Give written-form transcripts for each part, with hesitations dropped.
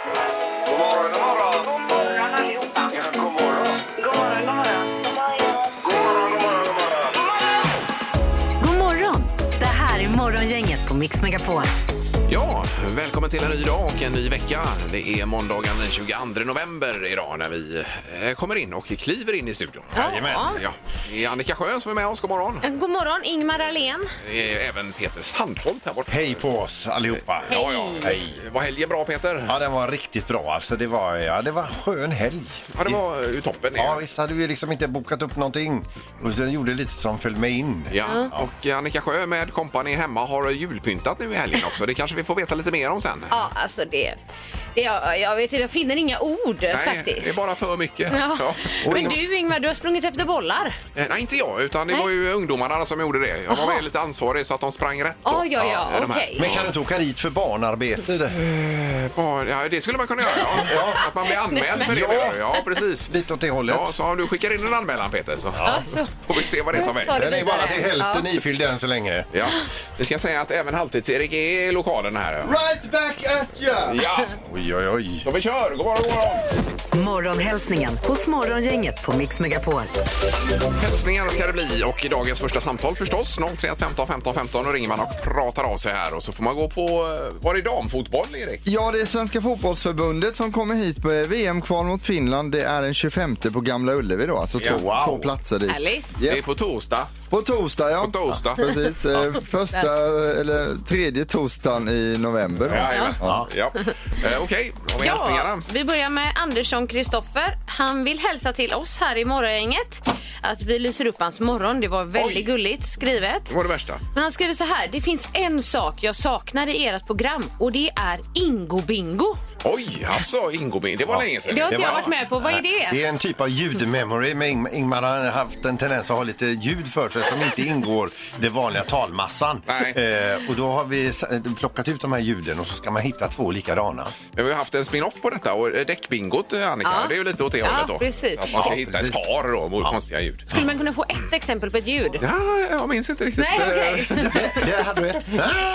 God morgon, god morgon. God morgon allihopa. Ja, god morgon. God morgon, god morgon. God morgon, god morgon, god morgon. God morgon! Det här är Morgongänget på Mix Megapol. Ja, välkommen till en ny dag och en ny vecka. Det är måndagen den 22 november idag när vi kommer in och kliver in i studion. Jajamän. Ja, det är Annika Sjö som är med oss. God morgon. God morgon, Ingmar Ahlén. Det är även Peter Sandholt här borta. Hej på oss allihopa. Ja, Hej. Var helgen bra, Peter? Ja, den var riktigt bra. Alltså, det var en skön helg. Ja, det var ju toppen. Ja, visst hade vi liksom inte bokat upp någonting. Och sen gjorde lite som följde med in. Ja, och Annika Sjö med kompani hemma har julpyntat nu i helgen också. Det kanske vi får veta lite mer om sen. Ja, alltså jag vet inte, jag finner inga ord faktiskt. Det är bara för mycket. Ja. Ja. Men du Ingmar, du har sprungit efter bollar. Nej, inte jag, utan det var ju ungdomarna som gjorde det. Jag var lite ansvarig så att de sprang rätt. Ja, de här. okej. Men kan du inte åka dit för barnarbete? Ja, det skulle man kunna göra. Ja. Att man blir anmäld för det. Ja, precis. Lite åt det hållet. Ja, så om du skickar in en anmälan, Peter, så Alltså, får vi se vad det tar vägen. Den är bara till hälften ifylld än så länge. Ja, det ska jag säga att även Halvtids-Erik är i lokalen här. Right back at ya! Ja, Oj. så vi kör. God morgon, god morgon. Morgonhälsningen hos Morgongänget på Mix Megapol. Hälsningar ska det bli och i dagens första samtal förstås 031 15 15 15 och ringer man och pratar av sig här och så får man gå på, var det damfotboll, Erik? Ja, det är Svenska fotbollsförbundet som kommer hit på VM-kval mot Finland. Det är den 25 på Gamla Ullevi då, alltså två platser dit. härligt. Det är på torsdag. På torsdag, ja. På torsdag. Precis, tredje torsdagen i november. Ja. Okej, då har vi hälsningarna. Vi börjar med Andersson Kristoffer. Han vill hälsa till oss här i Morgongänget att vi lyser upp hans morgon. Det var väldigt gulligt skrivet. Det var det värsta. Men han skriver så här: det finns en sak jag saknar i ert program och det är Ingo Bingo. Oj, alltså Ingo Bingo. Det var länge sedan. Det har inte jag varit med på. Vad är det? Det är en typ av ljudmemory. Men Ingmar har haft en tendens att ha lite ljud för sig som inte ingår i det vanliga talmassan. Och då har vi plockat ut de här ljuden och så ska man hitta två likadana. Vi har haft en spin-off på detta och däckbingot, Annika, det är ju lite åt det hållet då. Precis. Att man ska hitta ett par då mot konstiga ljud. Skulle man kunna få ett exempel på ett ljud? Ja, jag minns inte riktigt. Nej, okej. Där hade du ett.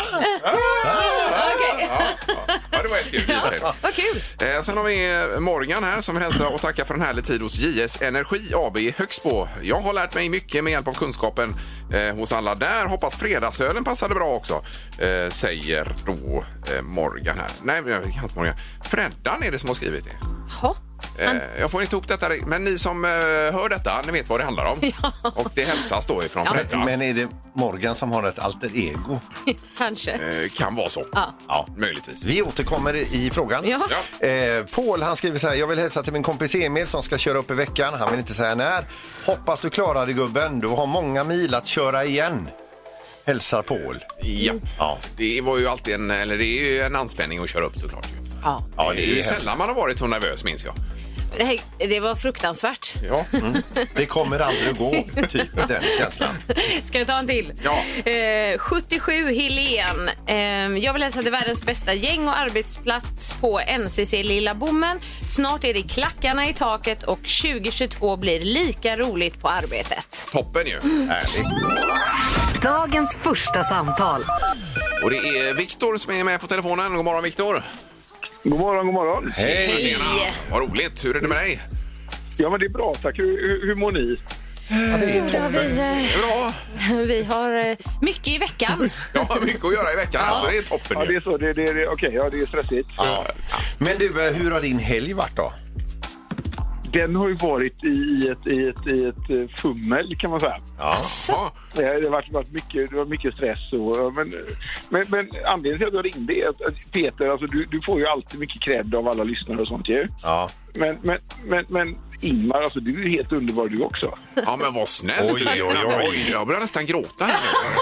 Okej. Ja, det var ett ljud. Vad kul. Sen har vi Morgan här som vill hälsa och tacka för en härlig tid hos JS Energi AB i Högsbo. Jag har lärt mig mycket med hjälp av kunskapen hos alla där. Hoppas fredagsölen passade bra också, säger då Morgan här. Nej, jag kan inte Morgan. Freddan är det som har skrivit det. Ja. Jag får inte ihop detta, men ni som hör detta, ni vet vad det handlar om. Ja. Och det hälsas då ifrån Freddan. Men är det Morgan som har ett alter ego? Kanske. Kan vara så. Ja. Möjligtvis. Vi återkommer i frågan. Ja. Paul, han skriver så här: jag vill hälsa till min kompis Emil som ska köra upp i veckan. Han vill inte säga när. Hoppas du klarar det, gubben. Du har många mil att köra igen. Hälsar Paul. Ja. Det var ju alltid det är ju en anspänning att köra upp såklart. Ja. Ja, det är ju sällan man har varit så nervös, minns jag. Det var fruktansvärt. Ja. Det kommer aldrig att gå, typ den känslan. Ska jag ta en till? Ja. 77 Helén. Jag vill hälsa till världens bästa gäng och arbetsplats på NCC Lilla Bommen. Snart är det klackarna i taket och 2022 blir lika roligt på arbetet. Toppen ju. Härligt. Dagens första samtal. Och det är Viktor som är med på telefonen. God morgon, Viktor. God morgon, god morgon. Hej. Vad roligt. Hur är det med dig? Ja, men det är bra, tack. Hur mår ni? Bra. Vi har mycket i veckan. Jag har mycket att göra i veckan, så det är toppen. Ja, det är så. Okej, det är stressigt. Ja. Men du, hur har din helg varit då? Den har ju varit i ett fummel, kan man säga. Ja. Det har varit mycket stress. Men anledningen till att jag ringde är att Peter, alltså, du får ju alltid mycket cred av alla lyssnare och sånt ju. Ja. Men Ingmar, alltså, du är helt underbar du också. Ja, men vad snäll. Oj. Jag börjar nästan gråta här.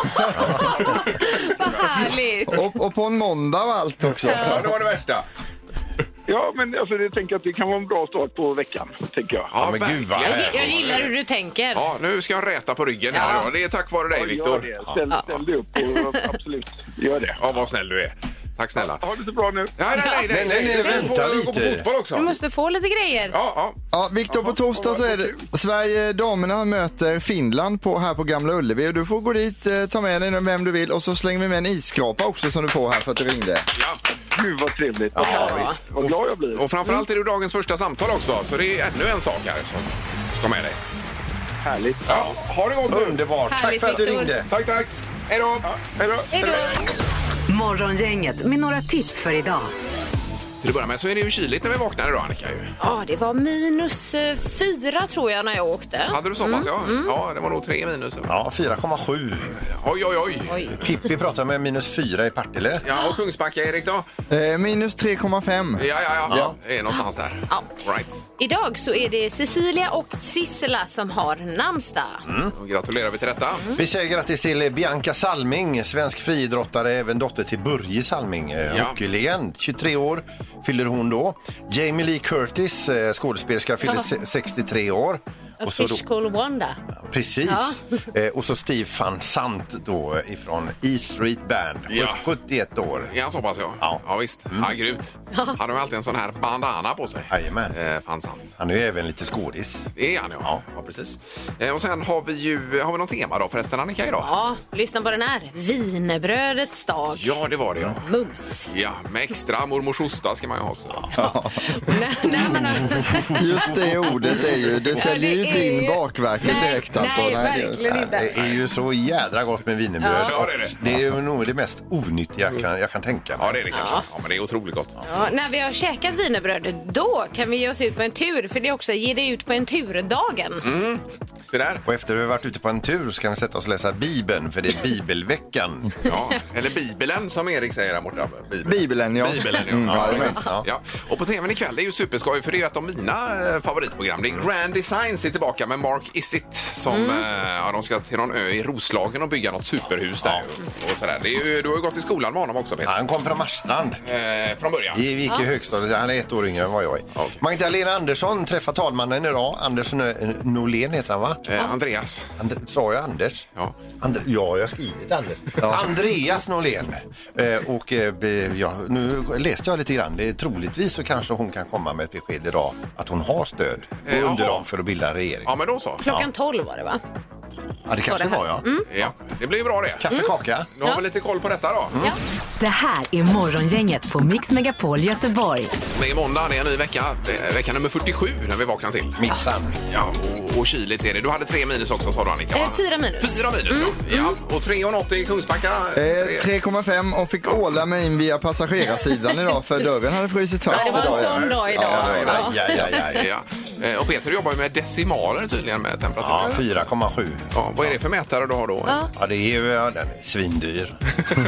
Vad härligt. Och på en måndag och allt också. Ja, det var det värsta. Ja, men alltså, jag tänker att det kan vara en bra start på veckan, tänker jag. Ja, men gud vad Jag gillar hur du tänker. Ja, nu ska jag räta på ryggen här. Ja. Det är tack vare dig, Viktor. Ställ dig upp och absolut, gör det. Ja, vad snäll du är. Tack snälla. Ha det så bra nu. Nej, vänta gå på lite. fotboll också. Du måste få lite grejer. Ja, Viktor, på torsdag så är det Sverige damerna möter Finland här på Gamla Ullevi. Och du får gå dit, ta med dig vem du vill och så slänger vi med en isskrapa också som du får här för att du ringde. Ja. Gud vad trevligt. Ja, visst. Vad glad jag blir. Och framförallt är det dagens första samtal också, så det är ännu en sak här som ska med dig. Härligt. Ja, har det gått nu? Underbart. Härligt, Tack för att du Victor. ringde. Tack. Hej då. Hej då. Hej då! Morgongänget med några tips för idag. Till att börja med så är det ju kyligt när vi vaknar idag, Annika. Ja, det var -4 tror jag när jag åkte. Hade du så pass, ja? Ja, det var nog 3 minus. Ja, 4,7. Oj. Pippi pratar med -4 i Partille. Ja, och Kungsbacka, Erik då? Minus 3,5. Ja. Det är någonstans där. Ja. Right. Idag så är det Cecilia och Sissela som har namnsdag. Och gratulerar vi till detta. Vi säger grattis till Bianca Salming, svensk friidrottare, även dotter till Börje Salming, hockeylegend, 23 år fyller hon då. Jamie Lee Curtis, skådespelerska, fyller 63 år. A Fish Called Wanda. Precis. Och så Steve Van Sant då ifrån E Street Band, 71 år. Ja, så pass ja, visst. Ja, grymt. Han har alltid en sån här bandana på sig. Jajamän. Fan sant. Han är ju även lite skådis. Det är han, ja, precis. Och sen har vi något tema då förresten, Annika, idag? Ja, lyssna på den här. Wienerbrödets dag. Ja, det var det, ja. Mums. Ja, med extra mormors osta ska man ju ha också. När man har... Just det ordet är ju, det säljer ju inte in bakverket direkt alltså. Nej, verkligen inte. Det är ju så jädra gott med wienerbröd. Ja, det är det. Det är ju nog det mest onyttiga jag kan tänka mig. Ja, det är det kanske. Ja, men det är otroligt gott. Ja, när vi har käkat wienerbröd, då kan vi ge oss ut på en tur. För det är också ge dig ut på en turdagen. Se där. Och efter att vi har varit ute på en tur så kan vi sätta oss och läsa Bibeln, för det är Bibelveckan. Ja, eller Bibeln som Erik säger där borta. Bibeln, ja. Bibeln, ja. Ja. Ja. Och på tvn ikväll, det är ju superskoj, för det är ju ett av mina favoritprogram. Det är Grand Designs är tillbaka med Mark Isitt som de ska till någon ö i Roslagen och bygga något superhus där. Och sådär. Det är ju, du har ju gått i skolan med honom också, Peter. Han kom från Marstrand. Från början. Vi gick i högstadiet. Han är 1 år yngre än vad jag är. Okay. Magdalena Andersson träffar talmannen idag. Anders Norlén heter han, va? Andreas. Sa jag Anders? Ja. Jag har skrivit Anders. Andreas Norlén. Nu läste jag lite grann. Det är troligtvis så kanske hon kan komma med ett besked idag att hon har stöd och underlag för att bilda regering. Ja, men då så. Klockan 12 var det, va? Ja, det kanske var, ja. Ja, det blir ju bra det. Kaffekaka. Nu har vi lite koll på detta då. Ja. Det här är Morgongänget på Mix Megapol Göteborg. Det är måndag, det är en ny vecka. Vecka nummer 47 när vi vaknar till. Minsann. Ja, och kyligt är det. Du hade 3 minus också, sa du, Annika, va? 4 minus. 4 minus, ja. Och 3,80 i Kungsbacka. 3,5 och fick åla mig in via passagerarsidan idag för dörren hade frusit fast Ja, det var en idag. sån dag idag. Ja. Ja. Och Peter jobbar ju med decimaler tydligen med temperatur. Ja, 4,7. Ja, vad är det för mätare du har då? Ja, det är ju den är svindyr.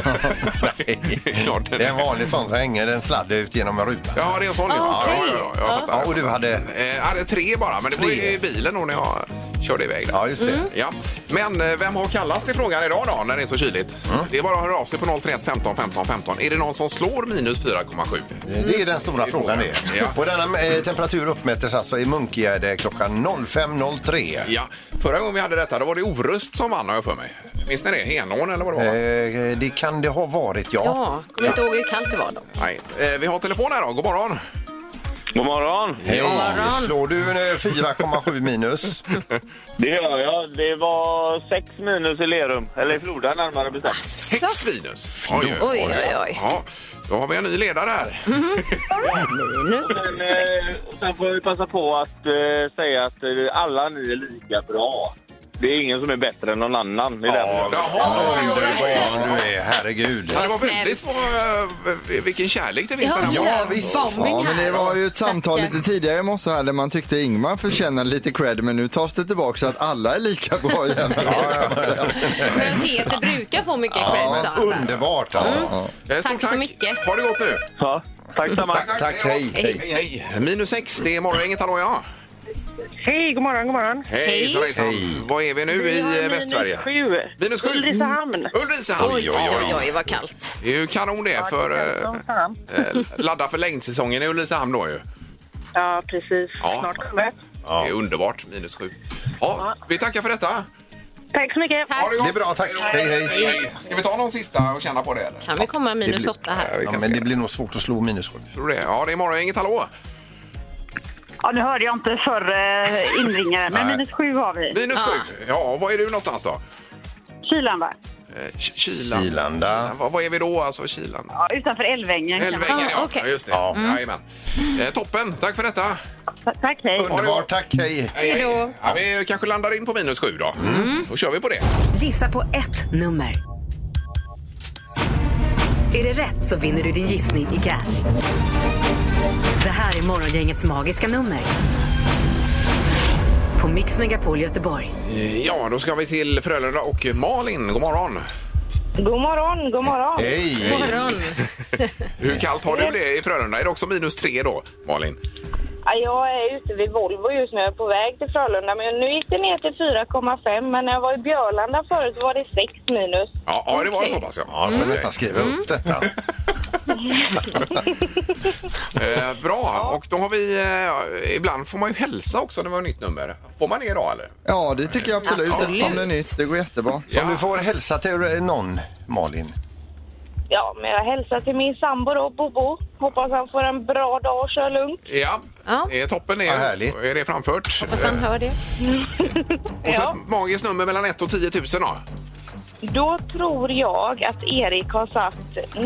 Klart Det är en vanlig sån som hänger en sladd ut genom en ruta. Ja, det är en sån. Ja, jag fattar. Ja, och du hade... Jag hade 3 bara, men det var i bilen då när jag körde iväg där. Ja, just det. Ja. Men vem har kallast i frågan idag då när det är så kyligt? Det är bara att höra av sig på 031 15 15 15. Är det någon som slår minus 4,7? Det är den stora frågan det. Ja. Och denna temperatur uppmättes alltså i Munkegärde klockan 05.03. Ja, förra gången vi hade detta då var det Orust som vann, har jag för mig. Minns ni det? Henån eller vad det var? Det kan det ha varit, Ja, kommer inte ihåg hur kallt det var då. Nej. Vi har telefon här då. God morgon. God morgon. Hej. morgon. Slår du 4,7 minus? Det gör jag. Det var 6 minus i Lerum. Eller i Floda närmare bestämt. 6 minus. Oj. Ja, då har vi en ny ledare här. Minus. Sen får vi passa på att säga att alla ni är lika bra. Det är ingen som är bättre än någon annan. Jaha, Du är, herregud. Ja, det var väldigt vilken kärlek det finns. Ja, visst. Ja, men det var ju ett samtal lite tidigare i morse här där man tyckte Ingmar förtjänade lite cred, men nu tas det tillbaka så att alla är lika bra igen. Men Peter brukar få mycket cred, sa han. Underbart alltså. Tack så mycket. Har det gått nu? Ja, tack samma. Tack, hej. Hej. Minus 6, det är morgongänget, hallå ja. Hej, god morgon. Hej. Hej. Vad är vi nu i Västsverige? Minus 7. -7. Ulricehamn. Oj, vad kallt. Det är ju kanon det för ladda för längdsäsongen i Ulricehamn då ju. Ja, precis. Ja. Snart kommer. Det är underbart, minus 7. Ja, vi tackar för detta. Tack så mycket. Ha det gott. Det är bra, tack. Hej. Ska vi ta någon sista och känna på det eller? Kan vi komma minus 8 här? Ja, men det blir nog svårt att slå minus 7. Tror du det? Ja, det är morgongänget, hallå. Ja, nu hörde jag inte förra inringaren, men minus 7 har vi. Minus 7. Ja, var är du någonstans då? Kylan, va? Kilanda. Vad är vi då? Alltså Kilanda? Ja, utanför Älvängen. Älvängen, ja. okej. Ja, just det. Ja. Jajamän. Toppen, tack för detta. Tack, hej. Underbart, tack, hej. Hej då. Ja, vi kanske landar in på -7 då. Då kör vi på det. Gissa på ett nummer. Är det rätt så vinner du din gissning i cash. Det här är Morgongängets magiska nummer. På Mix Megapol Göteborg. Ja, då ska vi till Frölunda och Malin. God morgon. God morgon, god morgon. Hej. Morgon. Hur kallt har du det i Frölunda? Är det också -3 då, Malin? Ja, jag är ute vid Volvo just nu på väg till Frölunda. Men nu gick det ner till 4,5. Men när jag var i Björlanda förut var det 6 minus. Ja, det var det så pass. Ja, får nästan skriva upp detta. Bra, och då har vi... ibland får man ju hälsa också när vi har nytt nummer. Får man det idag eller? Ja, det tycker jag absolut. Eftersom det är nytt. Det går jättebra. Så om du får hälsa till någon, Malin. Ja, men jag hälsar till min sambo då, Bobo. Hoppas han får en bra dag och kör lugnt. Ja, det är toppen det. Ja, härligt. Då är det framfört. Hoppas han hör det. Och så ett magiskt nummer mellan 1 och 10 000 då. Då tror jag att Erik har satt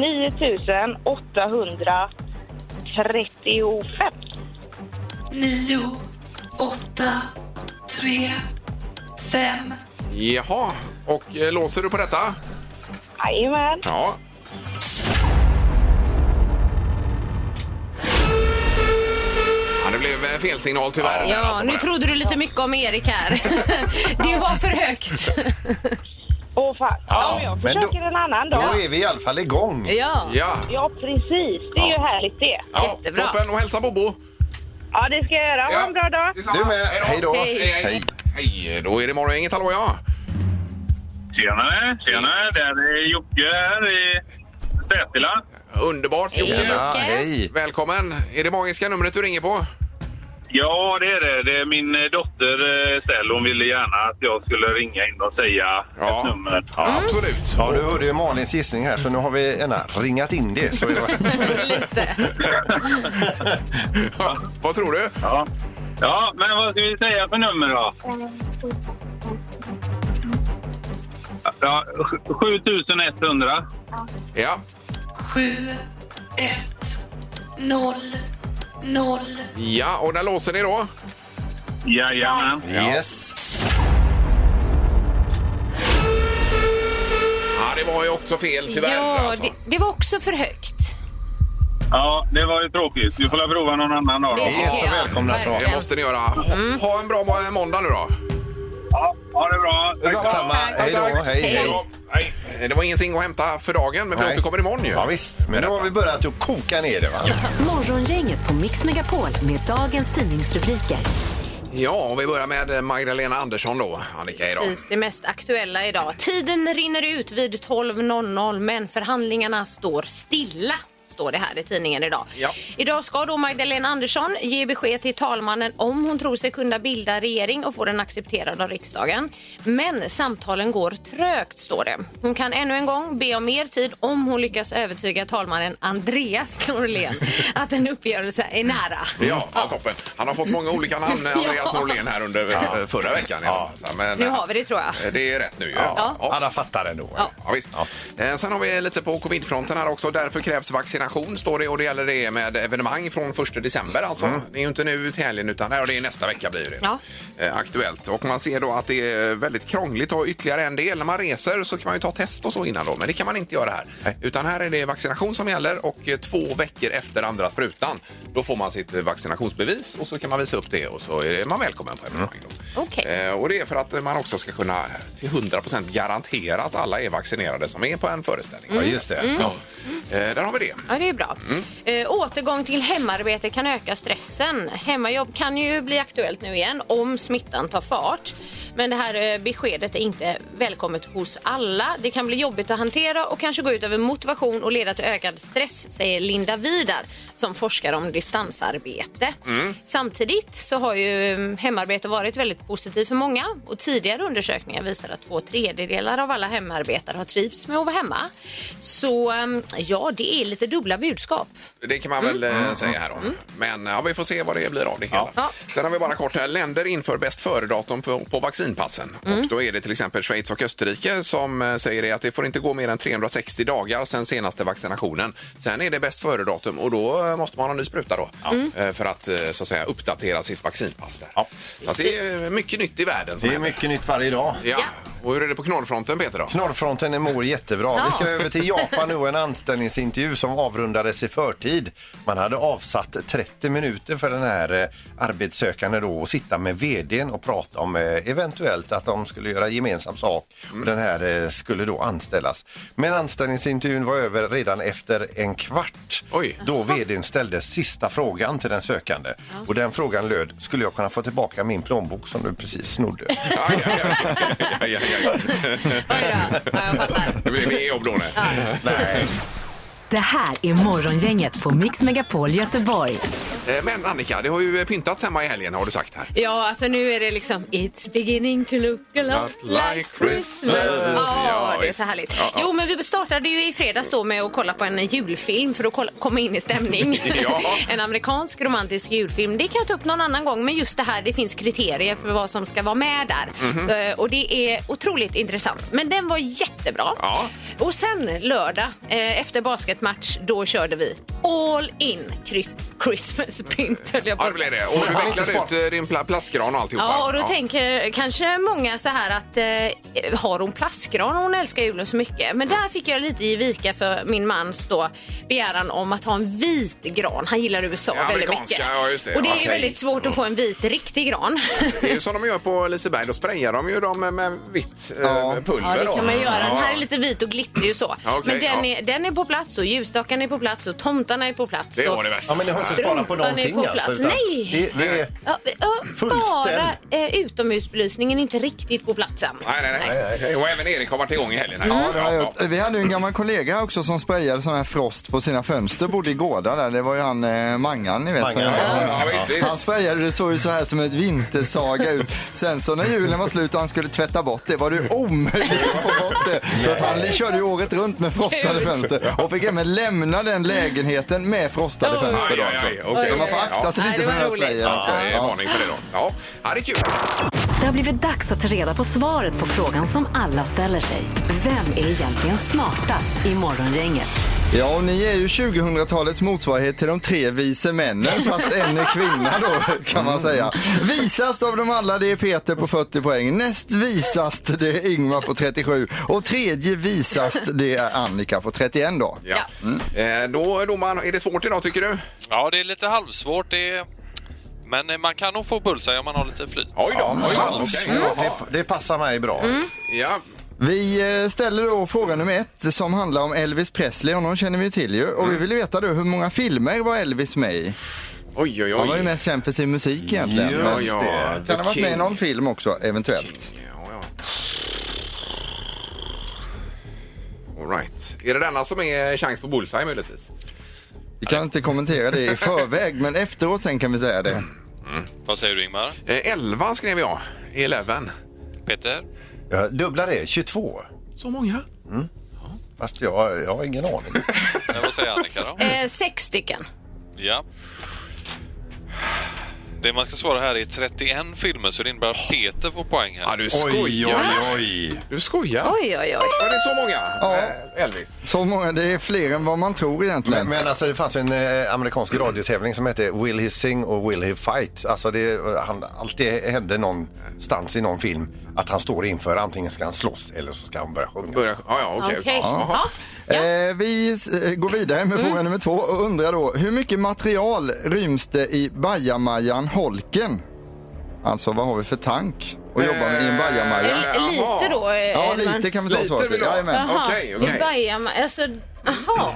9835. 9, 8, 3, 5. Jaha, och låser du på detta? Jajamän. Ja. Ja, det blev fel signal tyvärr. Ja, alltså, nu trodde du lite mycket om Erik här. Det var för högt. Åh fan. Ja, jag men försöker en annan dag. Då är vi i alla fall igång. Ja, Ja, precis. Det är ju härligt det. Ja, jättebra. toppen, och hälsa Bobo. Ja, det ska jag göra. Ha en bra dag. Detsamma. Du med. Hej då. Hej. Hej, då är det Morgongänget. Hallå, ja. Tjenare, där är Jocke här i Sätila. Underbart, Jocke. Ja, hej. Välkommen. Är det magiska numret du ringer på? Ja, det är det. Det är min dotter Stell. Hon ville gärna att jag skulle ringa in och säga ett nummer. Ja, absolut. Ja, du hörde ju Malins gissning här, så nu har vi ringat in det. Så Lite. Vad tror du? Ja, men vad ska vi säga för nummer då? Ja, 7100. Ja. 7, 1, 0, 0. Ja, och där låser ni då? Jajamän. yes. Ja, det var ju också fel tyvärr. Ja, alltså. det var också för högt. Ja, det var ju tråkigt. Vi får prova någon annan dag. Det Ni är så Ja, välkomna så. verkligen. Det måste ni göra. Ha en bra måndag nu då. Ja, ha det bra. Samma. Hej då. Hej, hej. Nej, det var ingenting att hämta för dagen, men vi Nej. återkommer imorgon ju. Ja, visst. Men nu har vi börjat att koka ner det, va? Morgongänget på Mix Megapol med dagens tidningsrubriker. Ja, och vi börjar med Magdalena Andersson då, Annika, idag. Precis, det mest aktuella idag. Tiden rinner ut vid 12.00 men förhandlingarna står stilla. Står det här i tidningen idag. Ja. Idag ska då Magdalena Andersson ge besked till talmannen om hon tror sig kunna bilda regering och få den accepterad av riksdagen. Men samtalen går trögt, står det. Hon kan ännu en gång be om mer tid om hon lyckas övertyga talmannen Andreas Norlén att en uppgörelse är nära. Ja, toppen. Han har fått många olika namn, Andreas Norlén, här under förra veckan. Ja. Men, Nu har vi det, tror jag. Det är rätt nu ju. Ja. Alla fattar det nog. Ja. Ja, visst. Sen har vi lite på covidfronten här också. Därför krävs vaccination, står det, och det gäller det med evenemang från 1 december alltså. Det är ju inte nu till helgen utan det är nästa vecka blir det aktuellt. Och man ser då att det är väldigt krångligt att ha ytterligare en del. När man reser så kan man ju ta test och så innan då, men det kan man inte göra här. Nej. Utan här är det vaccination som gäller och 2 veckor efter andra sprutan då får man sitt vaccinationsbevis och så kan man visa upp det och så är man välkommen på evenemang då. Okej. Och det är för att man också ska kunna till 100% garantera att alla är vaccinerade som är på en föreställning. Ja, just det. Ja. Där har vi det. Ja, det är bra. Återgång till hemarbete kan öka stressen. Hemmajobb kan ju bli aktuellt nu igen om smittan tar fart. Men det här beskedet är inte välkommet hos alla. Det kan bli jobbigt att hantera och kanske gå ut över motivation och leda till ökad stress, säger Linda Vidar som forskar om distansarbete. Samtidigt så har ju hemarbete varit väldigt positivt för många och tidigare undersökningar visar att 2/3 av alla hemarbetare har trivts med att vara hemma. Så ja, det är lite dubbla budskap. Det kan man väl säga här då. Men vi får se vad det blir av det hela. Ja. Sen har vi bara kort här. Länder inför bäst före-datum på vaccin vaccinpassen. Och då är det till exempel Schweiz och Österrike som säger det att det får inte gå mer än 360 dagar sedan senaste vaccinationen. Sen är det bäst före-datum och då måste man ha en ny spruta då. För att så att säga uppdatera sitt vaccinpass där. Ja. Så att det är mycket nytt i världen. Det är mycket nytt varje dag. Ja. Och hur är det på knorrfronten, Peter då? Knorrfronten mår jättebra. Vi ska över till Japan nu, en anställningsintervju som avrundades i förtid. Man hade avsatt 30 minuter för den här arbetssökande då att sitta med vdn och prata om eventuellt att de skulle göra gemensam sak. Och den här skulle då anställas. Men anställningsintervjun var över redan efter en kvart. Oj. Då vdn ställde sista frågan till den sökande. Och den frågan löd, skulle jag kunna få tillbaka min plånbok som du precis snodde? Ja. Det blir mer jobb då. Nej. Det här är Morgongänget på Mix Megapol Göteborg. Men Annika, det har ju pyntats hemma i helgen har du sagt här. Ja, alltså nu är det liksom It's beginning to look a lot like Christmas. Ja, det är så härligt. Ja. Jo, men vi startade ju i fredags då med att kolla på en julfilm för att komma in i stämning. Ja. En amerikansk romantisk julfilm. Det kan jag ta upp någon annan gång, men just det här, det finns kriterier för vad som ska vara med där. Och det är otroligt intressant. Men den var jättebra. Ja. Och sen lördag, efter basketmatch, då körde vi all in Christmas print, höll jag på. Ja, det blev det. Och du vecklade ut din plastgran och alltihopa. Ja, och då tänker kanske många så här att har hon plastgran och hon älskar julen så mycket. Men där fick jag lite i vika för min mans då begäran om att ha en vit gran. Han gillar USA väldigt mycket. Ja, just det. Och det är ju väldigt svårt att få en vit riktig gran. Det är ju som de gör på Liseberg. Då sprayar de ju dem med vitt pulver. Ja, det kan man göra. Ja. Den här är lite vit och glittrig och så. Ja, okej, men den är på plats och ljusstaken är på plats och tomtarna är på plats. Det var det värsta. Ja, men det har inte sparat på någonting alltså. Nej! Det är Bara utomhusbelysningen inte riktigt på platsen. Nej. Och även Erik har varit igång i helgen. Här. Ja, det har jag gjort. Vi hade ju en gammal kollega också som sprayade sån här frost på sina fönster, bodde i Gårda där. Det var ju han Mangan, ni vet. Mangan, visst. Han sprayade, det såg ju så här som ett vintersaga ut. Sen så när julen var slut och han skulle tvätta bort det var det omöjligt att få bort det. Så att han körde ju året runt med frostade fönster och fick även lämna den lägenheten med frostade fönster då. Okay. Så man får akta sig lite för den här sprayen. Ja, det är varning för det då. Ja, det är kul. Det har blivit dags att ta reda på svaret på frågan som alla ställer sig. Vem är egentligen smartast i Morgongänget? Ja, och ni är ju 2000-talets motsvarighet till de 3 vise männen, fast en är kvinna då, kan man säga. Visast av dem alla, det är Peter på 40 poäng. Näst visast, det är Ingmar på 37. Och tredje visast, det är Annika på 31 då. Ja. Då domaren, är det svårt idag tycker du? Ja, det är lite halvsvårt. Men man kan nog få bullseye om man har lite flyt. Oj då. Det passar mig bra. Ja. Vi ställer då fråga nummer 1 som handlar om Elvis Presley. Honom känner vi till ju. Och vi vill veta då hur många filmer var Elvis med i? Oj. Han var ju mest känd för sin musik egentligen. Ja. Kan ha varit med i någon film också, eventuellt. Ja. All right. Är det denna som är chans på bullseye möjligtvis? Vi kan inte kommentera det i förväg, men efteråt sen kan vi säga det. Vad säger du, Ingmar? 11 skrev jag. 11. Peter? Jag dubblar det, 22. Så många? Fast jag har ingen aning. Vad säger Annika då? 6 stycken. Ja. Det man ska svara här är 31 filmer, så det innebär att Peter får poäng här. Ja, du skojar. Oj. Du skojar? Oj. Ja, det är så många. Ja. Elvis. Så många, det är fler än vad man tror egentligen. Men alltså det fanns en amerikansk radiotävling som hette Will He Sing och Will He Fight. Alltså alltid hände någonstans i någon film att han står inför antingen ska han slåss eller så ska han börja sjunga. Okej. Vi går vidare med fråga nummer 2 och undrar då, hur mycket material ryms det i bajamajan Holken? Alltså vad har vi för tank att jobba med i en bajamaja? Lite då? Ja, lite kan vi ta svar till. Jajamän. Okej. Alltså, aha.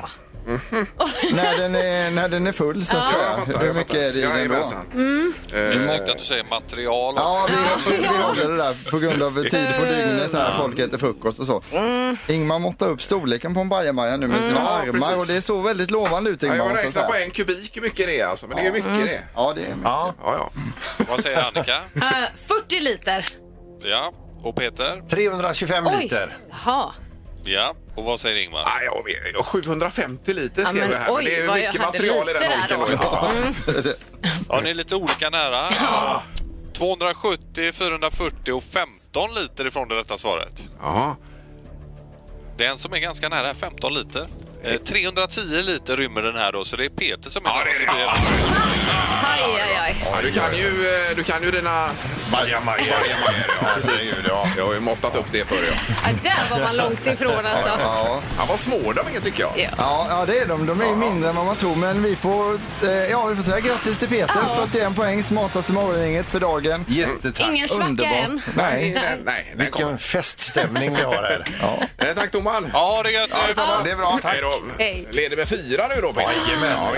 När den är full så att säga. Hur mycket är det i den då? Det är snyggt att du säger material. Ja, vi håller det där på grund av tid på dygnet här. Folk äter frukost och så. Ingmar måttar upp storleken på en bajamaja nu med sina armar och det såg väldigt lovande ut, Ingmar. Jag räknar på 1 kubik hur mycket det är alltså, men det är mycket det. Ja, det är mycket. Ja. Vad säger Annika? 40 liter. Ja. Och Peter? 325 liter. Jaha. Ja. Och vad säger Ingmar? Jag 750 liter skrev jag här. Oj, det är vad mycket jag hade material i den lite holken då. Ja, ni är lite olika nära. 270, 440 och 50 15 liter ifrån det rätta svaret. Jaha. Det är en som är ganska nära, 15 liter. 310 liter rymmer den här då, så det är Peter som är Ja, det är det. Ja, du kan ju dina... Bajamajor. Ja, precis. Jag har ju måttat upp det för dig. Ja, där var man långt ifrån alltså. Ja. Ja, vad små de är tycker jag. Ja, det är de. De är ju mindre än vad man tror. Men vi får säga grattis till Peter. 41 poäng, smartaste morgongänget för dagen. Jättetack. Ingen svacka än. Nej. Vilken feststämning vi har här. Tack domaren. Ja, det är gött. Det är bra, tack. Hej då. Leder med 4 nu då, Peter. Jajamän.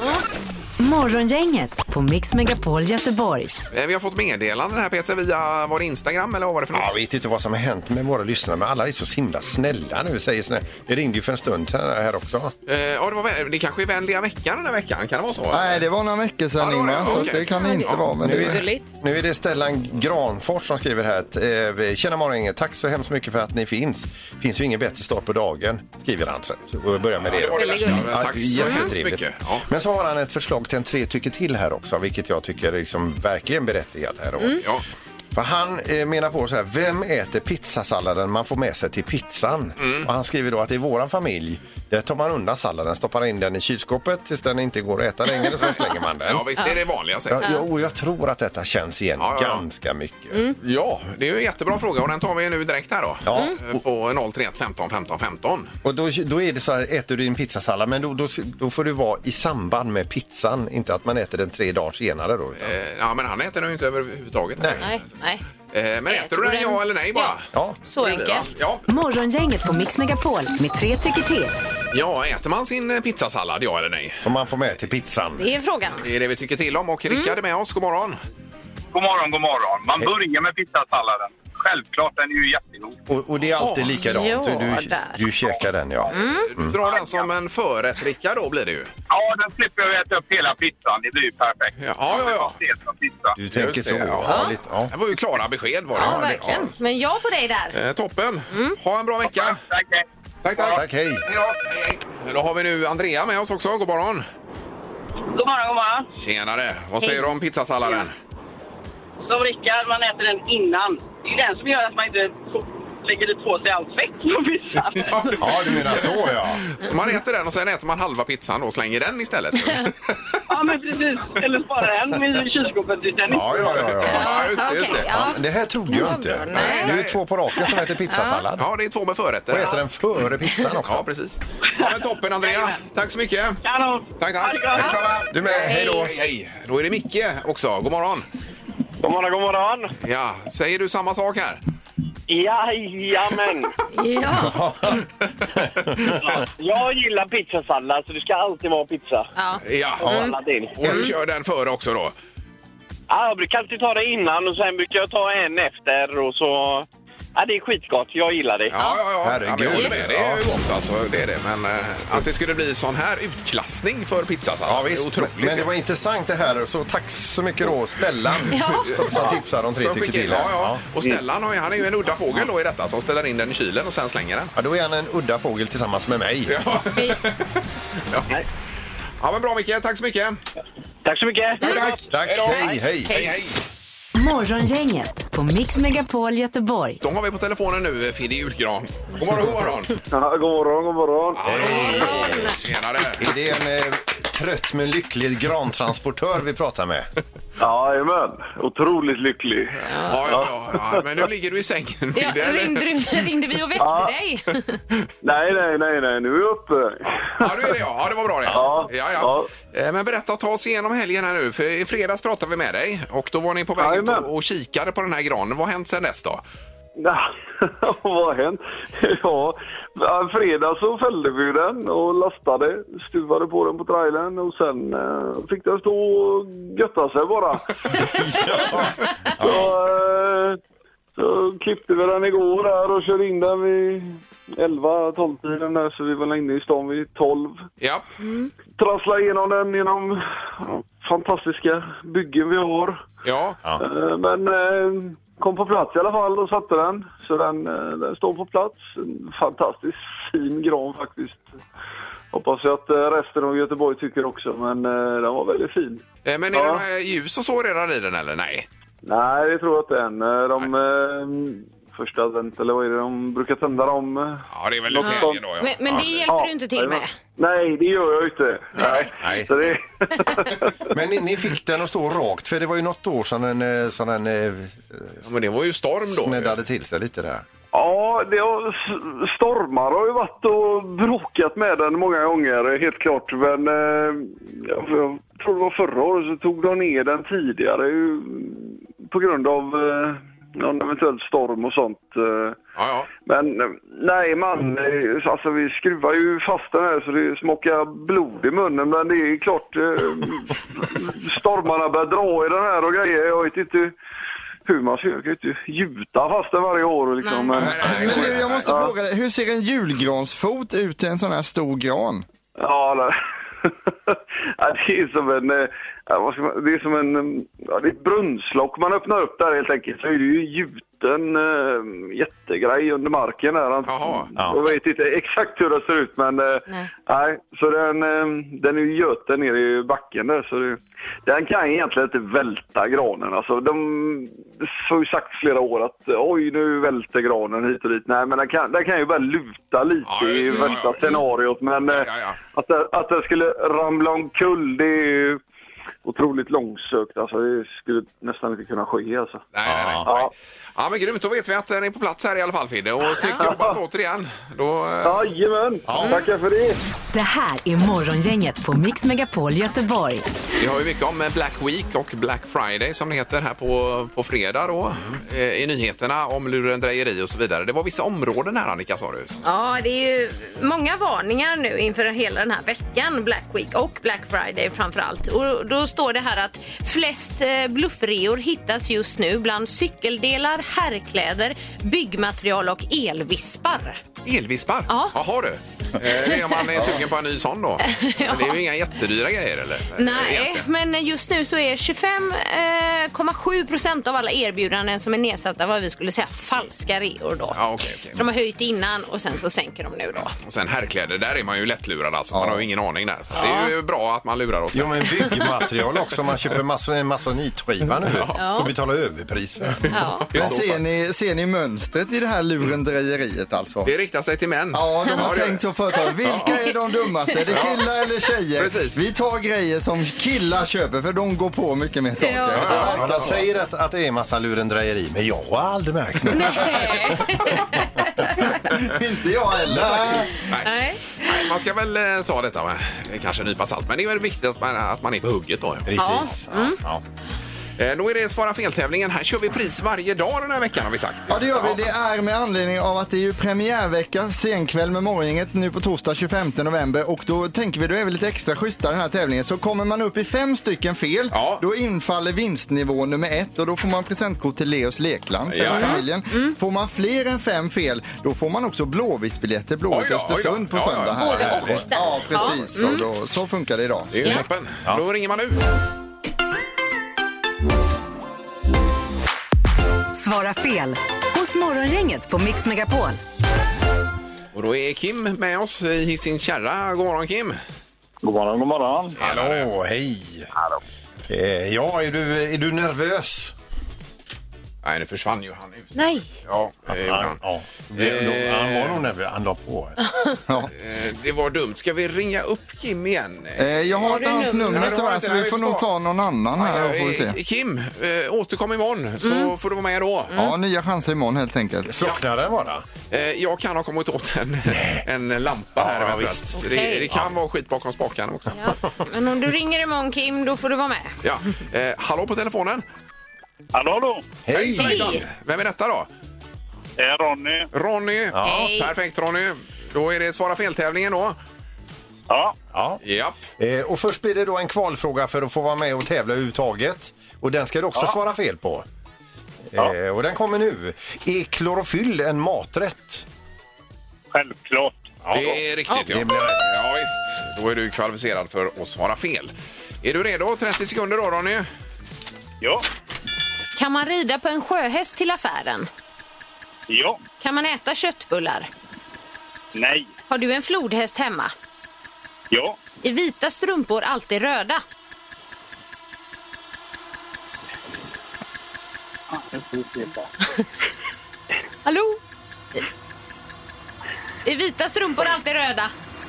Morgongänget på Mix Megapol Göteborg. Vi har fått meddelanden här, Peter, via vår Instagram, eller vad var det för något? Jag vet inte vad som har hänt med våra lyssnare, men alla är så himla snälla nu, säger snälla. Det ringde ju för en stund här också. Det kanske är vänliga veckan den här veckan, kan det vara så? Nej, det var några veckor sedan, Ingmar, så det kan det inte vara. Men nu är det Stellan Granfors som skriver här. Tjena morgongänget, tack så hemskt mycket för att ni finns. Finns ju ingen bättre start på dagen, skriver han. Så vi börjar med det. Det var det värsta. Tack så hemskt mycket. Ja. Men så har han ett förslag till en 3 tycker till här också, vilket jag tycker är liksom verkligen berättigat här. Ja. För han menar på så här, vem äter pizzasalladen man får med sig till pizzan? Och han skriver då att i våran familj, där tar man undan salladen, stoppar in den i kylskåpet tills den inte går att äta längre, så slänger man den. Ja, visst, det är det vanliga sättet. Jag tror att detta känns igen ganska mycket. Ja, det är ju en jättebra fråga och den tar vi nu direkt här då. Ja. På 031 15 15 15. Och då är det så här, äter du din pizzasallad, men då får det vara i samband med pizzan, inte att man äter den 3 dagar senare då. Ja, men han äter den ju inte överhuvudtaget. Nej. Men äter du den ja eller nej bara? Ja. Så enkelt. Ja. Morgongänget på Mix Megapol med 3 tycker till. Ja, äter man sin pizzasallad, ja eller nej? Som man får med till pizzan. Det är frågan. Det är det vi tycker till om. Och Rickard är med oss. God morgon. God morgon. Man börjar med pizzasalladen. Självklart, den är ju jättegod. Och det är alltid likadant. Du käkar den, ja. Du drar den som en förrätt, Rickard, då blir det ju. Ja, den slipper jag äta upp hela pizzan. Det blir ju perfekt. Ja. Du tänker så. Ja. Det var ju klara besked, var det? Ja, verkligen. Men jag på dig där. Toppen. Ha en bra vecka. Tack. Tack, hej. Hej. Då har vi nu Andrea med oss också. God morgon. God morgon. Tjenare. Vad säger du om pizzasalladen? Som Rickard, man äter den innan. Det är den som gör att man inte lägger det på sig allt fett på pizzan. Ja, du menar så, ja. Så man äter den och sen äter man halva pizzan och slänger den istället. Ja, men precis. Eller spara den i kylskåpet istället. Ja. Just det. Ja. Det här trodde jag inte. Nej. Det är 2 på raken som äter pizzasallad. Ja, det är 2 med förrätter. Och äter den före pizzan också. Ja, precis. Ja, men toppen, Andrea. Tack så mycket. Kanon. Tack. Du med, hej då. Hej. Då är det Micke också. God morgon. God morgon. Ja, säger du samma sak här? Jajamän. Ja. Jag gillar pizzasallad, så det ska alltid vara pizza. Ja. Och du kör den före också då? Ja, jag brukar alltid ta det innan och sen brukar jag ta en efter och så... Ja, det är skitgott. Jag gillar det. Ja. Herregud. Jag håller med. Det är ju gott alltså. Det är det. Men att det skulle bli sån här utklassning för pizzasallad. Ja, visst. Otroligt. Men det var intressant det här. Så tack så mycket då, Stellan, som tipsar om 3 tycker till. Ja. Och Stellan han är ju en udda fågel då i detta som ställer in den i kylen och sen slänger den. Ja, då är han en udda fågel tillsammans med mig. Ja, men bra Micke. Tack så mycket. Tack så mycket. Tack. Hej. Morgongänget på Mix Megapol Göteborg. Då har vi på telefonen nu Fidde Julgran. God morgon. Ja, god morgon. Tjenare. Är det en trött men lycklig grantransportör vi pratar med? Jajamän. Otroligt lycklig. Ja. Men nu ligger du i sängen. Ja, ringde vi och väckte dig? Nej. Nu är jag uppe. Ja, du är det. Ja, det var bra det. Ja. Men berätta, ta oss igenom helgen här nu. För i fredags pratade vi med dig. Och då var ni på väg ut och kikade på den här granen. Vad har hänt sedan dess då? Vad har hänt? Ja, fredag så fällde vi den och lastade, stuvade på den på trailern och sen fick den stå och götta sig bara. Så klippte vi den igår där och körde in den vid 11-12-tiden där, så vi var inne i stan vid 12. Ja. Trasslade igenom den genom fantastiska byggen vi har. Ja. Men kom på plats i alla fall och satte den. Så den står på plats. En fantastiskt fin gran faktiskt. Hoppas jag att resten av Göteborg tycker också, men den var väldigt fin. Men är det ljus och så redan i den eller nej? Nej, det tror jag inte än. De första advent, eller vad är det de brukar tända dem? Ja, det är väl helgen då. Ja. Men det hjälper du inte till med? Nej, det gör jag inte. Nej. Så det... Men ni fick den att stå rakt, för det var ju något år sedan men det var ju storm då. Snäddade till sig lite där. Ja, stormar har ju varit och bråkat med den många gånger, helt klart. Men jag tror det var förra året så tog de ner den tidigare på grund av någon eventuell storm och sånt. Ja. Men nej, alltså vi skruvar ju fast den här så det smakar blod i munnen. Men det är klart, stormarna börjar dra i den här och grejer. Jag vet inte hur man ska inte gjuta fast den varje år. Liksom. Men nu, jag måste fråga dig, hur ser en julgransfot ut i en sån här stor gran? Ja, det är som en... det är som en... det är ett brunnslock man öppnar upp där helt enkelt. Så är det ju gjuten jättegrej under marken där. Jag vet inte exakt hur det ser ut, men nej. Så den är ju göten ner i backen där. Så den kan egentligen inte välta granen. Alltså, de har ju sagt flera år att oj, nu välter granen hit och dit. Nej, men den kan ju bara luta lite i värsta scenariot. Men att den skulle ramla omkull, det är ju otroligt långsökt. Alltså, det skulle nästan inte kunna ske. Alltså. Nej. Ja, men grymt. Då vet vi att den är på plats här i alla fall, Fidde. Och snyggt jobbat återigen. Jajamän. Tackar för det. Det här är Morgongänget på Mix Megapol Göteborg. Vi har ju mycket om Black Week och Black Friday som det heter här på fredag då. I nyheterna om lurendrejeri och så vidare. Det var vissa områden här, Annika, sa du. Ja, det är ju många varningar nu inför hela den här veckan. Black Week och Black Friday framförallt. Och då står det här att flest bluffreor hittas just nu bland cykeldelar, herrkläder, byggmaterial och elvispar. Elvispar? Ja. Jaha du. Det är om man är sugen på en ny sån då. Men det är ju inga jättedyra grejer, eller? Nej, men just nu så är 25,7% av alla erbjudanden som är nedsatta vad vi skulle säga falska reor då. Ja, okay. De har höjt innan och sen så sänker de nu då. Och sen herrkläder, där är man ju lättlurad alltså. Man har ju ingen aning där. Så det är ju bra att man lurar åt. Jo, men byggmaterial också. Man köper en massa nitskiva nu. Så betalar överpris för. Men ser ni mönstret i det här lurendrejeriet alltså? Det riktar sig till män. Ja, de har tänkt så företag. Vilka är de dummaste? Är det killar eller tjejer? Precis. Vi tar grejer som killar köper för de går på mycket mer saker. Ja, de säger att det är en massa lurendrejeri, men jag har aldrig märkt något. Inte jag heller. Nej. Man ska väl ta detta med kanske en nypa salt. Men det är väl viktigt att man är på hugget då. Precis. Ja. Då är det Svara fel-tävlingen. Här kör vi pris varje dag den här veckan, har vi sagt. Ja, det gör vi. Det är med anledning av att det är ju premiärvecka, senkväll med Morgongänget nu på torsdag 25 november. Och då tänker vi, då är vi lite extra schyssta den här tävlingen. Så kommer man upp i 5 stycken fel, då infaller vinstnivå nummer 1. Och då får man presentkort till Leos Lekland för familjen. Får man fler än 5 fel, då får man också Blåvitt-biljetter. Blåvitt Östersund på söndag här. Ja, precis. Så funkar det idag. Det är ju toppen. Då ringer man nu. Svara fel hos Morgongänget på Mix Megapol. Och då är Kim med oss i sin kärra. God morgon, Kim. God morgon. Hallå, hej. Hallå. Ja, är du nervös? Nej, nu försvann ju han ut. Nej. Ja, han var nog nervös. Han la på. Det var dumt. Ska vi ringa upp Kim igen? Jag har inte hans nummer tyvärr, så vi får nog ta någon annan här. Får vi se. Kim, återkom imorgon så får du vara med då. Ja, nya chanser imorgon helt enkelt. Slocknar den bara? Jag kan ha kommit åt en lampa här eventuellt. Så det kan vara skit bakom spaken också. Ja. Men om du ringer imorgon, Kim, då får du vara med. Ja. Hallå på telefonen. Hallå. Hej. Vem är detta då? Det är Ronny. Ronny. Ja. Perfekt, Ronny. Då är det Svara fel-tävlingen då. Ja. Japp. Och först blir det då en kvalfråga för att få vara med och tävla överhuvudtaget. Och den ska du också svara fel på. Och den kommer nu. Är klorofyll en maträtt? Självklart. Ja, det är riktigt, det blir rätt. Ja, visst. Då är du kvalificerad för att svara fel. Är du redo? 30 sekunder då, Ronny. Ja. Kan man rida på en sjöhäst till affären? Ja. Kan man äta köttbullar? Nej. Har du en flodhäst hemma? Ja. Är vita strumpor alltid röda? Hallå? Är vita strumpor alltid röda?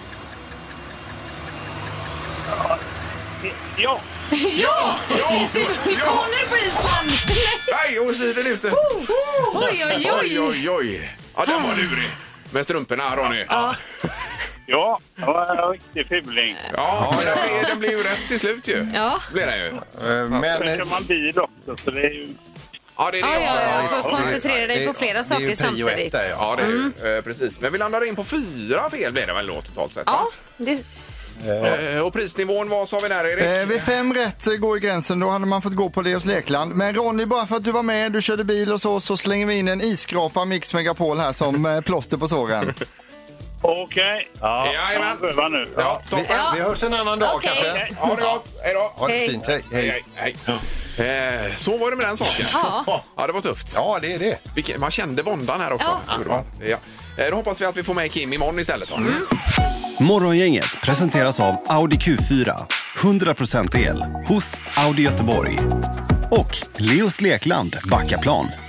Ja. Ja! Finns det vulkaner på Island? Nej, och sidan ute. Oj, oj, oj. Oj, oj. Ja, den var lurig. Med strumporna, Ronny. Ja, det var en riktig fuling. Ja, den blir ju rätt till slut ju. Ja. Blir den ju. Sen kan man bil också, så det är ju... Ja, det är det också. Ja, får koncentrera dig på flera saker samtidigt. Där, Ja, det är ju precis. Men vi landar in på 4 fel blir det väl då totalt sett? Ja, det... Och prisnivån, vad sa vi där, Erik? Vid 5 rätt går i gränsen, då hade man fått gå på Leos Lekland. Men Ronny, bara för att du var med, du körde bil och så slänger vi in en isskrapa Mix Megapol här som plåster på såren. Okej. Ja. Jajamän. Pröva nu. Ja, toppen. Vi hörs en annan dag kanske. Ha det gott. Hej då. Ha det fint. Hej. Hej. Så var det med den saken. Ja, det var tufft. Ja, det är det. Man kände våndan här också. Ja. Då hoppas vi att vi får med Kim imorgon istället. Morgongänget presenteras av Audi Q4. 100% el hos Audi Göteborg. Och Leos Lekland Backaplan.